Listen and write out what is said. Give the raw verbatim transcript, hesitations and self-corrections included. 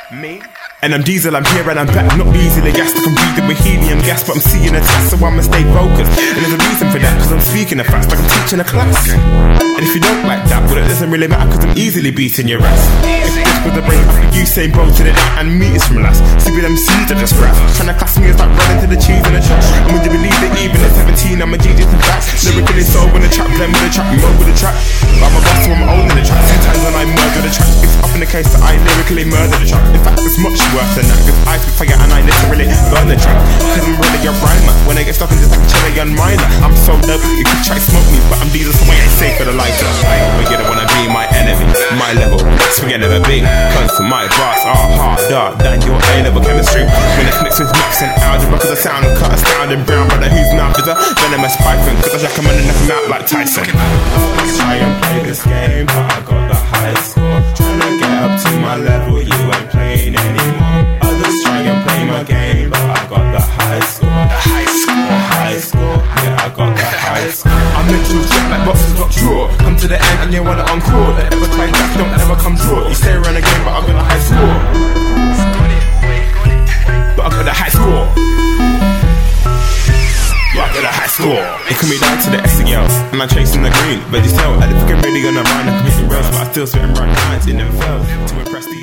Me? And I'm diesel, I'm here and I'm back, not easily gassed. I'm breathing with helium gas, but I'm seeing a test, so I'ma stay focused. And there's a reason for that, cause I'm speaking the facts like I'm teaching a class. And if you don't like that, well it doesn't really matter, cause I'm easily beating your ass. If this was a break, I could use same boat to the down and meters from last. See with them seeds I just rap, trying to class me as like running to the cheese in the trash. And would you believe that even at seventeen I'm a genius in facts? Lyrically soul when the trap, blend with the trap, mode with the trap. I'm a boss so I'm owning the track. Sometimes when I murder the track, it's often the case that I lyrically murder the track. In fact it's much worse than that, cause I spit fire and I literally burn the track. Cause I'm really a rhymer, when I get stuck in just like a cherry on minor. I'm so dope, you could try smoke me, but I'm diesel so I ain't safe for the lighter. But you don't wanna be my enemy, my level, that's where you never be. Cause my bars are harder than your A-level chemistry. When it's mixed with mix and algebra, cause I sound cut astounding brown brother whose mouth is a venomous python. Cause I jack him and knock him out like Tyson. Let's try and play this game, but I got the high score. Trying to get up to my level, you ain't playing anymore. Others try and play my game, but I got the high score. The high score, the high score, yeah I got the high score. I'm making you check like boxes got draw. Come to the end and you wanna encore. Don't ever try back, don't ever come draw. You stay around the game, but I got the high score. But I got the high score. Yeah, I got a high score. It can be down to the S E Ls, and I'm chasing the green. But you tell, I think I'm really gonna run. I'm committing rails, but I still spitting right lines. It never fails to impress the